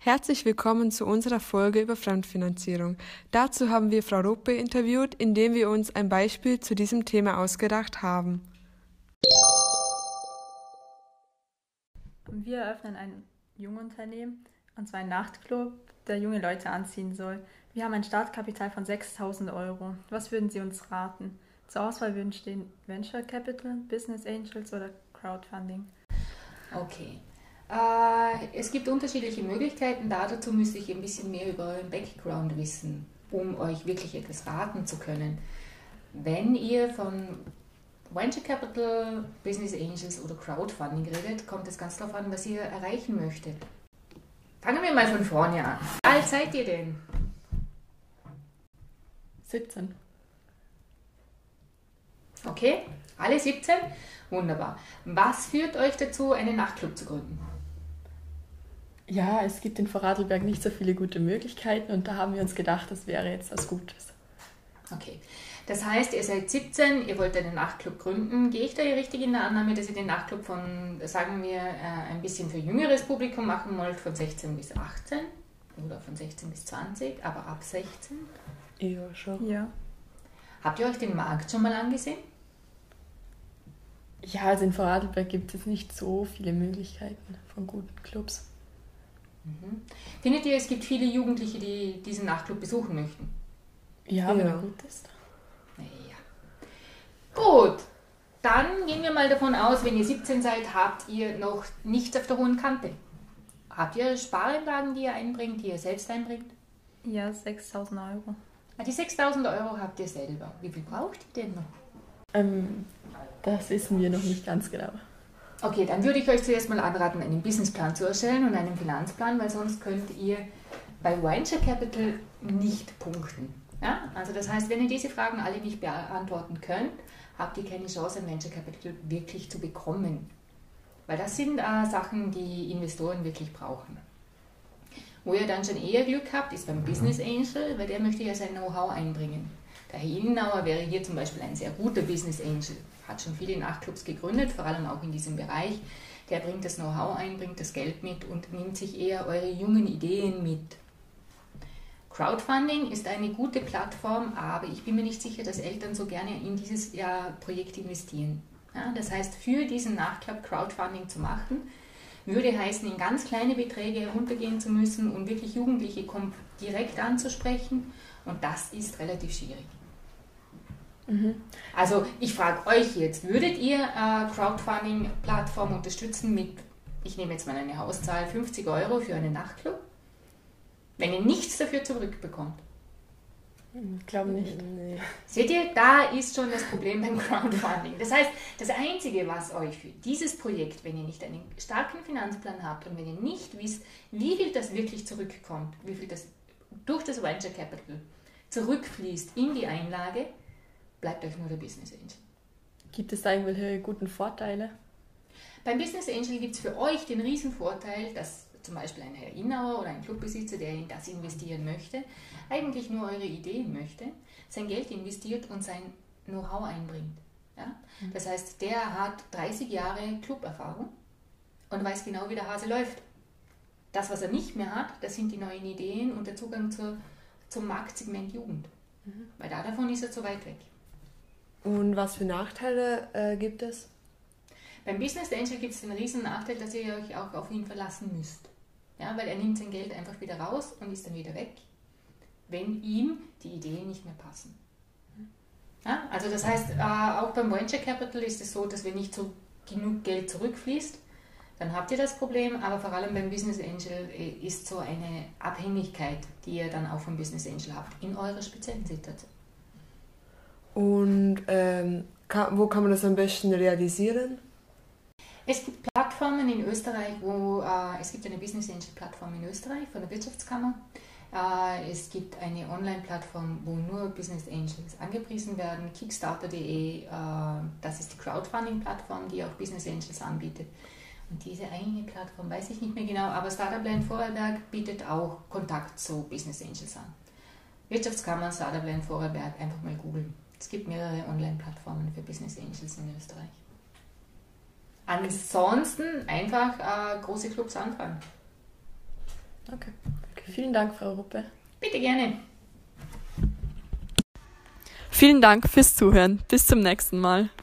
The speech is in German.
Herzlich willkommen zu unserer Folge über Fremdfinanzierung. Dazu haben wir Frau Ruppe interviewt, indem wir uns ein Beispiel zu diesem Thema ausgedacht haben. Wir eröffnen ein Jungunternehmen, und zwar einen Nachtclub, der junge Leute anziehen soll. Wir haben ein Startkapital von 6.000 Euro. Was würden Sie uns raten? Zur Auswahl würden stehen Venture Capital, Business Angels oder Crowdfunding. Okay. Es gibt unterschiedliche Möglichkeiten. Dazu müsste ich ein bisschen mehr über euren Background wissen, um euch wirklich etwas raten zu können. Wenn ihr von Venture Capital, Business Angels oder Crowdfunding redet, kommt es ganz darauf an, was ihr erreichen möchtet. Fangen wir mal von vorne an. Wie alt seid ihr denn? 17. Okay, alle 17? Wunderbar. Was führt euch dazu, einen Nachtclub zu gründen? Ja, es gibt in Vorarlberg nicht so viele gute Möglichkeiten und da haben wir uns gedacht, das wäre jetzt was Gutes. Okay, das heißt, ihr seid 17, ihr wollt einen Nachtclub gründen. Gehe ich da richtig in der Annahme, dass ihr den Nachtclub von, sagen wir, ein bisschen für jüngeres Publikum machen wollt, von 16 bis 18 oder von 16 bis 20, aber ab 16? Ja, schon. Ja. Habt ihr euch den Markt schon mal angesehen? Ja, also in Vorarlberg gibt es nicht so viele Möglichkeiten von guten Clubs. Findet ihr, es gibt viele Jugendliche, die diesen Nachtclub besuchen möchten? Ja, wenn er gut ist. Naja. Gut, dann gehen wir mal davon aus, wenn ihr 17 seid, habt ihr noch nichts auf der hohen Kante. Habt ihr Spareinlagen, die ihr einbringt, die ihr selbst einbringt? Ja, 6.000 Euro. Die 6.000 Euro habt ihr selber. Wie viel braucht ihr denn noch? Das wissen wir noch nicht ganz genau. Okay, dann würde ich euch zuerst mal anraten, einen Businessplan zu erstellen und einen Finanzplan, weil sonst könnt ihr bei Venture Capital nicht punkten. Ja? Also das heißt, wenn ihr diese Fragen alle nicht beantworten könnt, habt ihr keine Chance, ein Venture Capital wirklich zu bekommen. Weil das sind Sachen, die Investoren wirklich brauchen. Wo ihr dann schon eher Glück habt, ist beim Business Angel, weil der möchte ja sein Know-how einbringen. Der Herr Innauer wäre hier zum Beispiel ein sehr guter Business Angel, hat schon viele Nachtclubs gegründet, vor allem auch in diesem Bereich. Der bringt das Know-how ein, bringt das Geld mit und nimmt sich eher eure jungen Ideen mit. Crowdfunding ist eine gute Plattform, aber ich bin mir nicht sicher, dass Eltern so gerne in dieses Projekt investieren. Ja, das heißt, für diesen Nachtclub Crowdfunding zu machen, würde heißen, in ganz kleine Beträge heruntergehen zu müssen und wirklich Jugendliche direkt anzusprechen, und das ist relativ schwierig. Also ich frage euch jetzt, würdet ihr Crowdfunding-Plattform unterstützen mit, ich nehme jetzt mal eine Hauszahl, 50 Euro für einen Nachtclub, wenn ihr nichts dafür zurückbekommt? Ich glaube nicht. Nee. Seht ihr, da ist schon das Problem beim Crowdfunding. Das heißt, das Einzige, was euch für dieses Projekt, wenn ihr nicht einen starken Finanzplan habt und wenn ihr nicht wisst, wie viel das wirklich zurückkommt, wie viel das durch das Venture Capital zurückfließt in die Einlage, bleibt euch nur der Business Angel. Gibt es da irgendwelche guten Vorteile? Beim Business Angel gibt es für euch den riesen Vorteil, dass zum Beispiel ein Herr Innauer oder ein Clubbesitzer, der in das investieren möchte, eigentlich nur eure Ideen möchte, sein Geld investiert und sein Know-how einbringt. Ja? Das heißt, der hat 30 Jahre Cluberfahrung und weiß genau, wie der Hase läuft. Das, was er nicht mehr hat, das sind die neuen Ideen und der Zugang zum Marktsegment Jugend. Weil davon ist er zu weit weg. Und was für Nachteile gibt es? Beim Business Angel gibt es den riesen Nachteil, dass ihr euch auch auf ihn verlassen müsst. Ja, weil er nimmt sein Geld einfach wieder raus und ist dann wieder weg, wenn ihm die Ideen nicht mehr passen. Ja, also das heißt, auch beim Venture Capital ist es so, dass wenn nicht so genug Geld zurückfließt, dann habt ihr das Problem, aber vor allem beim Business Angel ist so eine Abhängigkeit, die ihr dann auch vom Business Angel habt, in eurer speziellen Situation. Und wo kann man das am besten realisieren? Es gibt Plattformen in Österreich, es gibt eine Business Angel Plattform in Österreich von der Wirtschaftskammer. Es gibt eine Online-Plattform, wo nur Business Angels angepriesen werden, kickstarter.de, das ist die Crowdfunding-Plattform, die auch Business Angels anbietet. Und diese eine Plattform weiß ich nicht mehr genau, aber Startup Land Vorarlberg bietet auch Kontakt zu Business Angels an. Wirtschaftskammer, Startup Land Vorarlberg, einfach mal googeln. Es gibt mehrere Online-Plattformen für Business Angels in Österreich. Ansonsten einfach große Clubs anfragen. Okay. Vielen Dank, Frau Ruppe. Bitte gerne. Vielen Dank fürs Zuhören. Bis zum nächsten Mal.